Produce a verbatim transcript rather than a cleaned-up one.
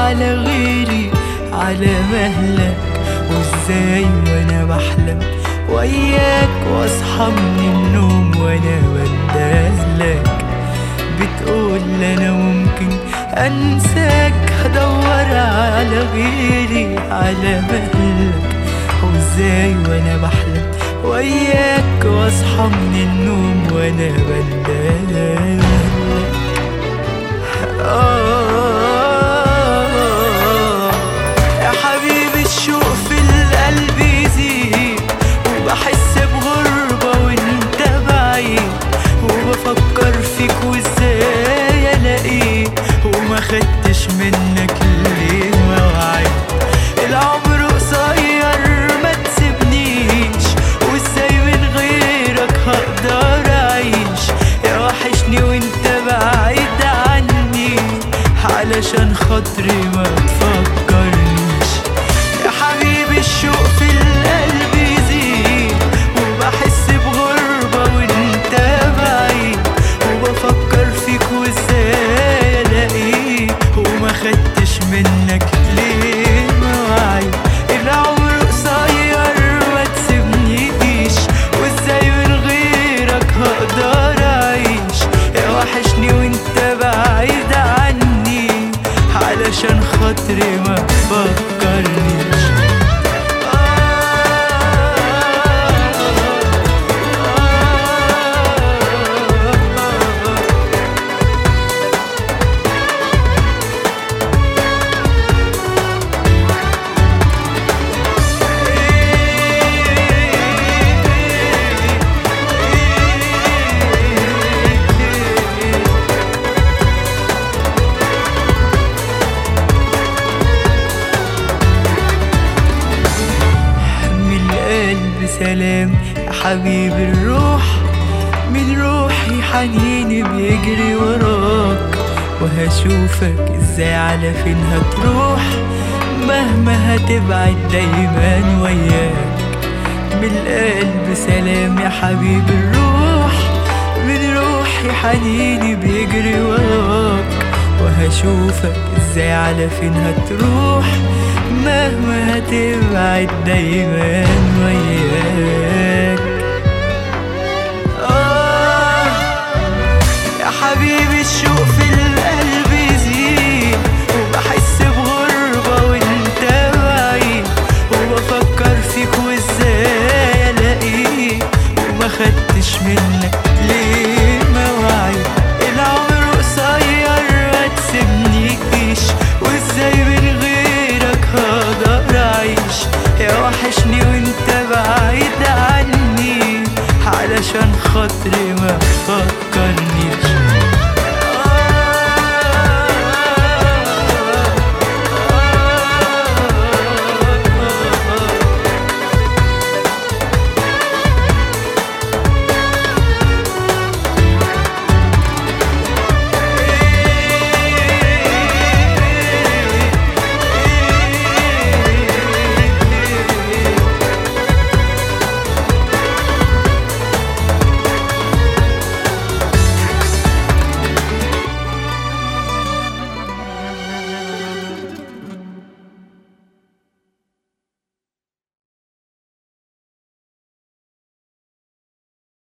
على غيري على مهلك، وازاي وانا بحلم وياك واصحى من النوم وانا بندهلك. بتقول انا ممكن انساك، هدور على غيري على مهلك، وازاي وانا بحلم وياك واصحى من النوم وانا بندهلك. آه يا حبيبي الشوق في القلب يزيد، وبحس بغربة وانت بعيد، وبفكر فيك وازاي الاقيك، وما خدتش منك ليه مواعيد. العمر قصير ما تسيبنيش، وازاي من غيرك هقدر اعيش. يا وحشني وانت بعيد عني، علشان خاطري ما تفكرنيش. يا حبيبي الشوق في القلب يزيد، وبحس بغربة وانت بعيد، وبفكر فيك وازاي الاقيك، وما خدتش منك ليه مواعيد. العمر قصير ما تسيبنيش، وازاي من غيرك هقدر اعيش. يا وحشني وانت بعيد عني، علشان خاطري ما تفكرنيش. سلام يا حبيبي الروح، من روحي حنيني بيجري وراك، وهشوفك ازاي على فين هتروح، مهما هتبعد دايما وياك. من القلب سلام يا حبيبي الروح، من روحي حنيني بيجري وراك، وهشوفك ازاي على فين هتروح، مهما هتبعد دايما وياك. آه يا حبيبي الشوق في القلب يزيد، وبحس بغربة وانت بعيد، وبفكر فيك وازاي الاقيك، وما خدتش منك ليه مواعيد. العمر قصير ما تسيبنيش، وازاي من غيرك هقدر اعيش. يا وحشني وانت بعيد عني، علشان خاطري ما تفكرنيش.